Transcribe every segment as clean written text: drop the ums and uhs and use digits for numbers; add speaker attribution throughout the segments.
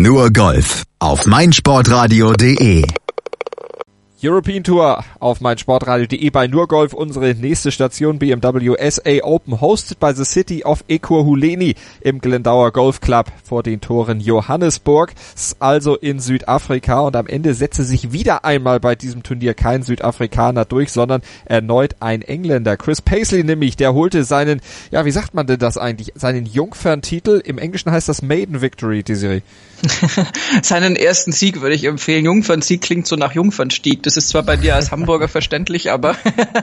Speaker 1: Nur Golf auf meinsportradio.de.
Speaker 2: European Tour auf meinsportradio.de bei Nur Golf, unsere nächste Station BMW SA Open, hosted by the City of Ekurhuleni im Glendower Golf Club vor den Toren Johannesburg, also in Südafrika. Und am Ende setzte sich wieder einmal bei diesem Turnier kein Südafrikaner durch, sondern erneut ein Engländer. Chris Paisley nämlich, der holte seinen, ja, wie sagt man denn das eigentlich, seinen Jungferntitel. Im Englischen heißt das Maiden Victory, Desiree.
Speaker 3: Seinen ersten Sieg würde ich empfehlen. Jungfernsieg klingt so nach Jungfernstieg. Das ist zwar bei dir als Hamburger verständlich, aber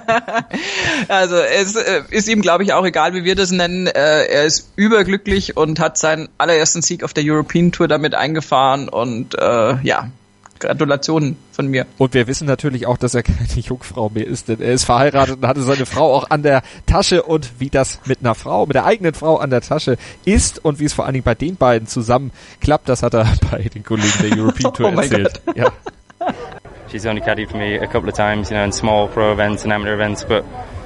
Speaker 3: also es ist ihm, glaube ich, auch egal, wie wir das nennen. Er ist überglücklich und hat seinen allerersten Sieg auf der European Tour damit eingefahren und ja, Gratulationen von mir.
Speaker 2: Und wir wissen natürlich auch, dass er keine Jungfrau mehr ist, denn er ist verheiratet und hatte seine Frau auch an der Tasche. Und wie das mit einer Frau, mit der eigenen Frau an der Tasche ist und wie es vor allen Dingen bei den beiden zusammen klappt, das hat er bei den Kollegen der European Tour erzählt. Ja.
Speaker 4: She's only caddied for me a couple of times, in small pro events and amateur events, but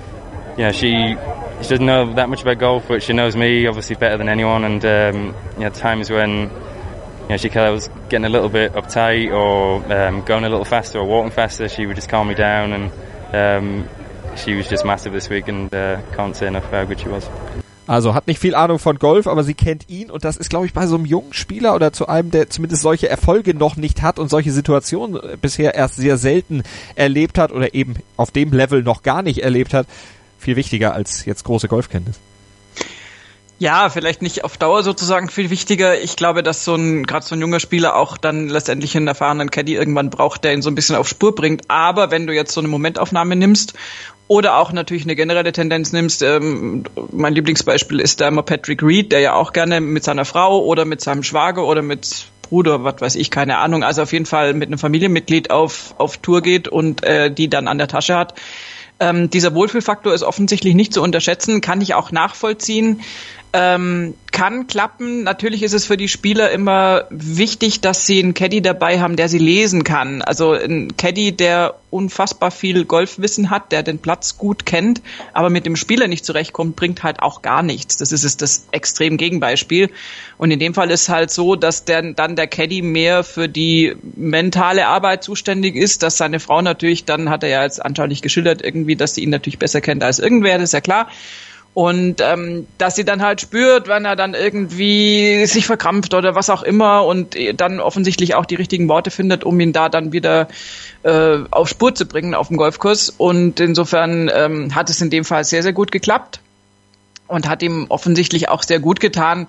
Speaker 4: she doesn't know that much about golf, but she knows me obviously better than anyone. And times when she was getting a little bit uptight or going a little faster or walking faster, she would just calm me down, and she was just massive this week, and can't say enough how good she was.
Speaker 2: Also hat nicht viel Ahnung von Golf, aber sie kennt ihn, und das ist, glaube ich, bei so einem jungen Spieler oder zu einem, der zumindest solche Erfolge noch nicht hat und solche Situationen bisher erst sehr selten erlebt hat oder eben auf dem Level noch gar nicht erlebt hat, viel wichtiger als jetzt große Golfkenntnis.
Speaker 3: Ja, vielleicht nicht auf Dauer sozusagen viel wichtiger. Ich glaube, dass gerade so ein junger Spieler auch dann letztendlich einen erfahrenen Caddy irgendwann braucht, der ihn so ein bisschen auf Spur bringt. Aber wenn du jetzt so eine Momentaufnahme nimmst oder auch natürlich eine generelle Tendenz nimmst, mein Lieblingsbeispiel ist da immer Patrick Reed, der ja auch gerne mit seiner Frau oder mit seinem Schwager oder mit Bruder, was weiß ich, keine Ahnung, also auf jeden Fall mit einem Familienmitglied auf Tour geht und die dann an der Tasche hat. Dieser Wohlfühlfaktor ist offensichtlich nicht zu unterschätzen, kann ich auch nachvollziehen. Kann klappen. Natürlich ist es für die Spieler immer wichtig, dass sie einen Caddy dabei haben, der sie lesen kann. Also ein Caddy, der unfassbar viel Golfwissen hat, der den Platz gut kennt, aber mit dem Spieler nicht zurechtkommt, bringt halt auch gar nichts. Das ist das extrem Gegenbeispiel. Und in dem Fall ist halt so, dass der Caddy mehr für die mentale Arbeit zuständig ist, dass seine Frau natürlich, dann hat er ja jetzt anschaulich geschildert irgendwie, dass sie ihn natürlich besser kennt als irgendwer, das ist ja klar. Und dass sie dann halt spürt, wenn er dann irgendwie sich verkrampft oder was auch immer, und dann offensichtlich auch die richtigen Worte findet, um ihn da dann wieder auf Spur zu bringen auf dem Golfkurs. Und insofern hat es in dem Fall sehr, sehr gut geklappt und hat ihm offensichtlich auch sehr gut getan.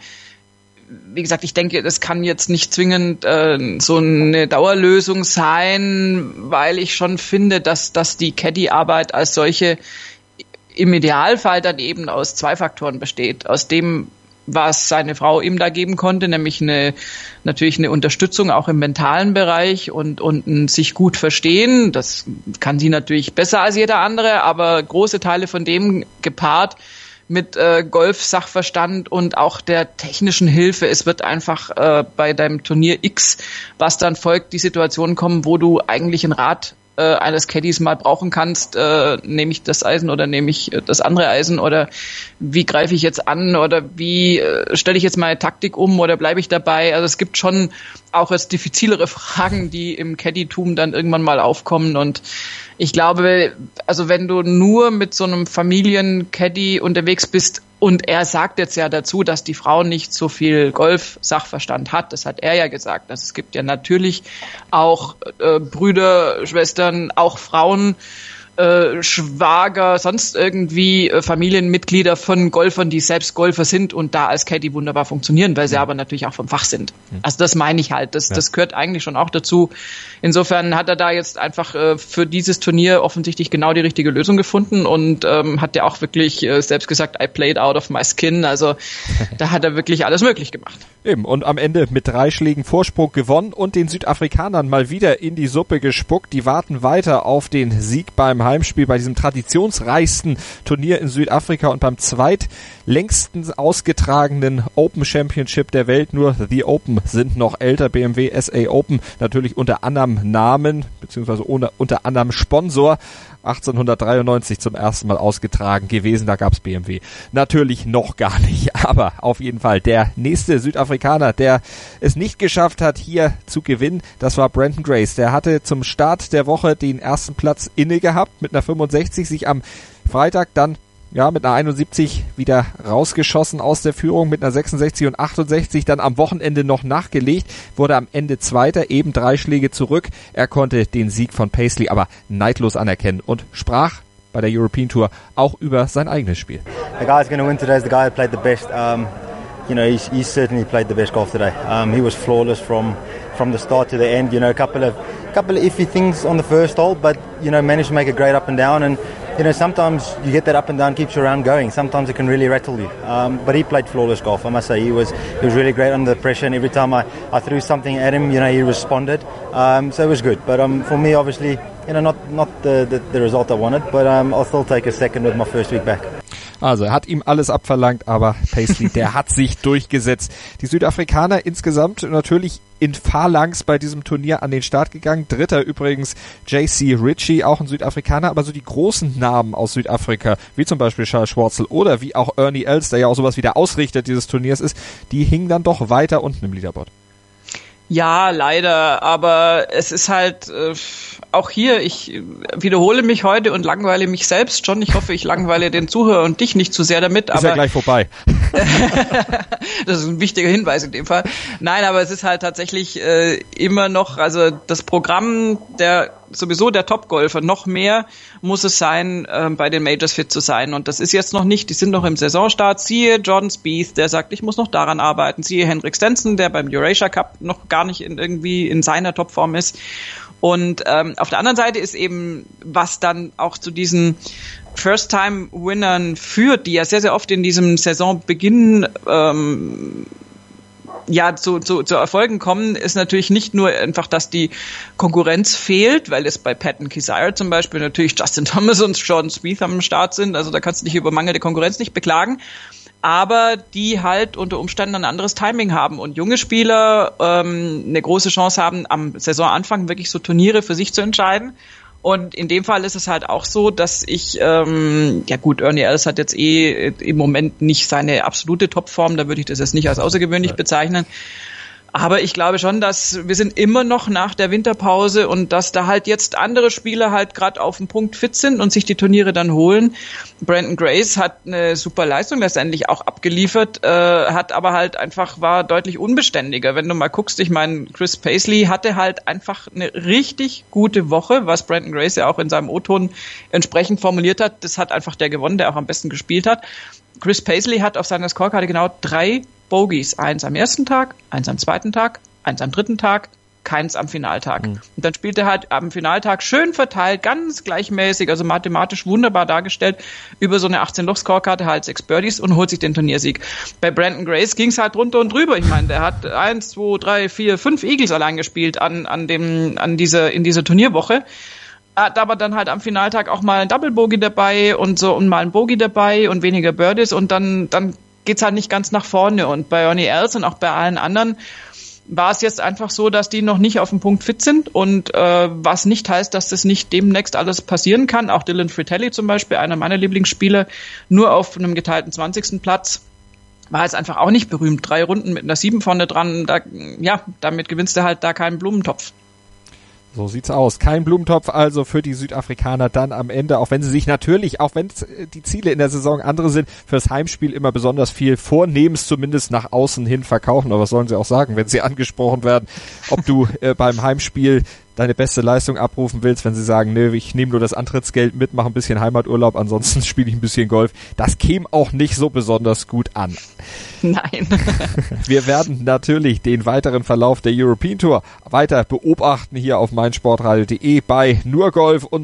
Speaker 3: Wie gesagt, ich denke, das kann jetzt nicht zwingend so eine Dauerlösung sein, weil ich schon finde, dass die Caddy-Arbeit als solche im Idealfall dann eben aus zwei Faktoren besteht. Aus dem, was seine Frau ihm da geben konnte, nämlich natürlich eine Unterstützung auch im mentalen Bereich und ein sich gut verstehen. Das kann sie natürlich besser als jeder andere, aber große Teile von dem gepaart mit Golf-Sachverstand und auch der technischen Hilfe. Es wird einfach bei deinem Turnier X, was dann folgt, die Situation kommen, wo du eigentlich einen Rat eines Caddies mal brauchen kannst, nehme ich das Eisen oder nehme ich das andere Eisen, oder wie greife ich jetzt an, oder wie stelle ich jetzt meine Taktik um, oder bleibe ich dabei? Also es gibt schon auch jetzt diffizilere Fragen, die im Caddy-Tum dann irgendwann mal aufkommen, und ich glaube, also wenn du nur mit so einem Familien-Caddy unterwegs bist, und er sagt jetzt ja dazu, dass die Frau nicht so viel Golf-Sachverstand hat, das hat er ja gesagt. Also es gibt ja natürlich auch Brüder, Schwestern, auch Frauen, Schwager, sonst irgendwie Familienmitglieder von Golfern, die selbst Golfer sind und da als Caddy wunderbar funktionieren, weil sie aber natürlich auch vom Fach sind. Also das meine ich halt, das gehört eigentlich schon auch dazu. Insofern hat er da jetzt einfach für dieses Turnier offensichtlich genau die richtige Lösung gefunden und hat ja auch wirklich selbst gesagt, I played out of my skin, also da hat er wirklich alles möglich gemacht.
Speaker 2: Eben, und am Ende mit 3 Schlägen Vorsprung gewonnen und den Südafrikanern mal wieder in die Suppe gespuckt. Die warten weiter auf den Sieg beim Heimspiel bei diesem traditionsreichsten Turnier in Südafrika und beim längsten ausgetragenen Open Championship der Welt. Nur The Open sind noch älter. BMW SA Open natürlich unter anderem Namen, beziehungsweise unter anderem Sponsor. 1893 zum ersten Mal ausgetragen gewesen, da gab's BMW natürlich noch gar nicht, aber auf jeden Fall der nächste Südafrikaner, der es nicht geschafft hat, hier zu gewinnen, das war Brandon Grace. Der hatte zum Start der Woche den ersten Platz inne gehabt mit einer 65, sich am Freitag dann mit einer 71 wieder rausgeschossen aus der Führung, mit einer 66 und 68 dann am Wochenende noch nachgelegt, wurde am Ende Zweiter, eben 3 Schläge zurück. Er konnte den Sieg von Paisley aber neidlos anerkennen und sprach bei der European Tour auch über sein eigenes Spiel.
Speaker 5: The guy's going to win today is the guy who played the best. He certainly played the best golf today. He was flawless from the start to the end. A couple of iffy things on the first hole, but managed to make a great up and down. And sometimes you get that up and down keeps your round going. Sometimes it can really rattle you. But he played flawless golf. I must say he was really great under the pressure. And every time I threw something at him, he responded. So it was good. But for me, obviously, not the result I wanted. But I'll still take a second with my first week back.
Speaker 2: Also er hat ihm alles abverlangt, aber Paisley, der hat sich durchgesetzt. Die Südafrikaner insgesamt natürlich in Phalanx bei diesem Turnier an den Start gegangen. Dritter übrigens JC Ritchie, auch ein Südafrikaner, aber so die großen Namen aus Südafrika, wie zum Beispiel Charles Schwartzel oder wie auch Ernie Els, der ja auch sowas wie der Ausrichter dieses Turniers ist, die hingen dann doch weiter unten im Leaderboard.
Speaker 3: Ja, leider, aber es ist halt auch hier, ich wiederhole mich heute und langweile mich selbst schon. Ich hoffe, ich langweile den Zuhörer und dich nicht zu sehr damit.
Speaker 2: Ist ja gleich vorbei.
Speaker 3: Das ist ein wichtiger Hinweis in dem Fall. Nein, aber es ist halt tatsächlich immer noch, also das Programm der Top-Golfer, noch mehr muss es sein, bei den Majors fit zu sein. Und das ist jetzt noch nicht, die sind noch im Saisonstart. Siehe Jordan Spieth, der sagt, ich muss noch daran arbeiten. Siehe Henrik Stenson, der beim Eurasia Cup noch gar nicht irgendwie in seiner Topform ist. Und auf der anderen Seite ist eben, was dann auch zu diesen First-Time-Winnern führt, die ja sehr, sehr oft in diesem Saisonbeginn zu Erfolgen kommen, ist natürlich nicht nur einfach, dass die Konkurrenz fehlt, weil es bei Patton Kizzire zum Beispiel natürlich Justin Thomas und Jordan Spieth am Start sind, also da kannst du dich über mangelnde Konkurrenz nicht beklagen, aber die halt unter Umständen ein anderes Timing haben und junge Spieler eine große Chance haben, am Saisonanfang wirklich so Turniere für sich zu entscheiden. Und in dem Fall ist es halt auch so, dass ich, Ernie Els hat jetzt im Moment nicht seine absolute Topform, da würde ich das jetzt nicht als außergewöhnlich bezeichnen. Aber ich glaube schon, dass wir sind immer noch nach der Winterpause und dass da halt jetzt andere Spieler halt gerade auf dem Punkt fit sind und sich die Turniere dann holen. Brandon Grace hat eine super Leistung letztendlich auch abgeliefert, war deutlich unbeständiger. Wenn du mal guckst, ich meine, Chris Paisley hatte halt einfach eine richtig gute Woche, was Brandon Grace ja auch in seinem O-Ton entsprechend formuliert hat. Das hat einfach der gewonnen, der auch am besten gespielt hat. Chris Paisley hat auf seiner Scorekarte genau 3 Bogies. 1 am ersten Tag, 1 am zweiten Tag, 1 am dritten Tag, keins am Finaltag. Und dann spielt er halt am Finaltag schön verteilt, ganz gleichmäßig, also mathematisch wunderbar dargestellt, über so eine 18-Loch-Scorekarte halt 6 Birdies und holt sich den Turniersieg. Bei Brandon Grace ging's halt drunter und drüber. Ich meine, der hat 1, 2, 3, 4, 5 Eagles allein gespielt in dieser Turnierwoche. Hat aber dann halt am Finaltag auch mal ein Double Bogey dabei und mal ein Bogey dabei und weniger Birdies und dann geht's halt nicht ganz nach vorne. Und bei Ernie Els und auch bei allen anderen war es jetzt einfach so, dass die noch nicht auf dem Punkt fit sind und was nicht heißt, dass das nicht demnächst alles passieren kann. Auch Dylan Fratelli zum Beispiel, einer meiner Lieblingsspieler, nur auf einem geteilten 20. Platz. War jetzt einfach auch nicht berühmt. 3 Runden mit einer 7 vorne dran, damit gewinnst du halt da keinen Blumentopf.
Speaker 2: So sieht's aus. Kein Blumentopf also für die Südafrikaner dann am Ende, auch wenn sie sich natürlich, auch wenn die Ziele in der Saison andere sind, fürs Heimspiel immer besonders viel vornehmens zumindest nach außen hin verkaufen. Aber was sollen sie auch sagen, wenn sie angesprochen werden, ob du beim Heimspiel deine beste Leistung abrufen willst, wenn sie sagen, nö, ich nehme nur das Antrittsgeld mit, mache ein bisschen Heimaturlaub, ansonsten spiele ich ein bisschen Golf. Das käme auch nicht so besonders gut an.
Speaker 3: Nein.
Speaker 2: Wir werden natürlich den weiteren Verlauf der European Tour weiter beobachten hier auf meinsportradio.de bei Nur Golf, unserem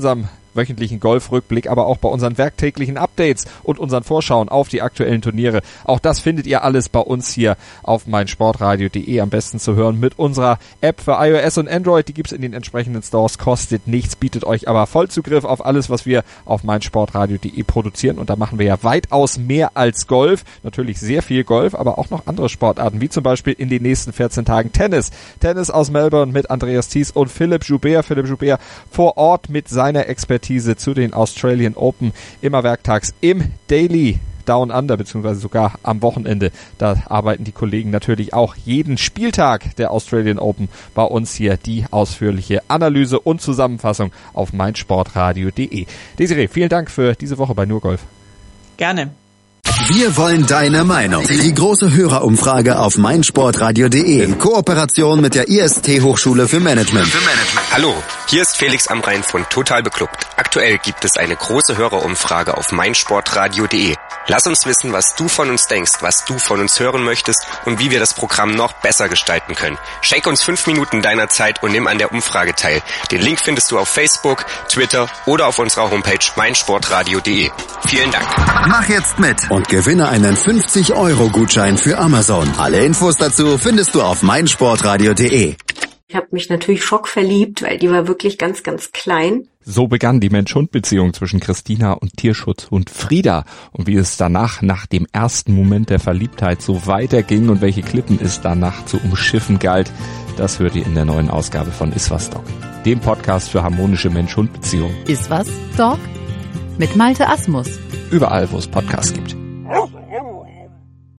Speaker 2: wöchentlichen Golfrückblick, aber auch bei unseren werktäglichen Updates und unseren Vorschauen auf die aktuellen Turniere. Auch das findet ihr alles bei uns hier auf meinsportradio.de, am besten zu hören mit unserer App für iOS und Android. Die gibt's in den entsprechenden Stores, kostet nichts, bietet euch aber Vollzugriff auf alles, was wir auf meinsportradio.de produzieren. Und da machen wir ja weitaus mehr als Golf. Natürlich sehr viel Golf, aber auch noch andere Sportarten, wie zum Beispiel in den nächsten 14 Tagen Tennis. Tennis aus Melbourne mit Andreas Thies und Philipp Joubert. Philipp Joubert vor Ort mit seiner Expertise zu den Australian Open, immer werktags im Daily Down Under, beziehungsweise sogar am Wochenende. Da arbeiten die Kollegen natürlich auch jeden Spieltag der Australian Open bei uns hier die ausführliche Analyse und Zusammenfassung auf meinsportradio.de. Desiree, vielen Dank für diese Woche bei Nur Golf.
Speaker 3: Gerne.
Speaker 1: Wir wollen deine Meinung. Die große Hörerumfrage auf meinsportradio.de in Kooperation mit der IST Hochschule für Management.
Speaker 6: Hallo, hier ist Felix Amrain von Total Beklubbt. Aktuell gibt es eine große Hörerumfrage auf meinsportradio.de. Lass uns wissen, was du von uns denkst, was du von uns hören möchtest und wie wir das Programm noch besser gestalten können. Schenk uns 5 Minuten deiner Zeit und nimm an der Umfrage teil. Den Link findest du auf Facebook, Twitter oder auf unserer Homepage meinsportradio.de. Vielen Dank.
Speaker 1: Mach jetzt mit und gewinne einen 50-Euro-Gutschein für Amazon. Alle Infos dazu findest du auf meinsportradio.de.
Speaker 7: Ich habe mich natürlich schockverliebt, weil die war wirklich ganz, ganz klein.
Speaker 2: So begann die Mensch-Hund-Beziehung zwischen Christina und Tierschutzhund Frieda. Und wie es danach, nach dem ersten Moment der Verliebtheit, so weiterging und welche Klippen es danach zu umschiffen galt, das hört ihr in der neuen Ausgabe von Iswas Dog, dem Podcast für harmonische Mensch-Hund-Beziehungen.
Speaker 8: Iswas Dog? Mit Malte Asmus.
Speaker 2: Überall, wo es Podcasts gibt.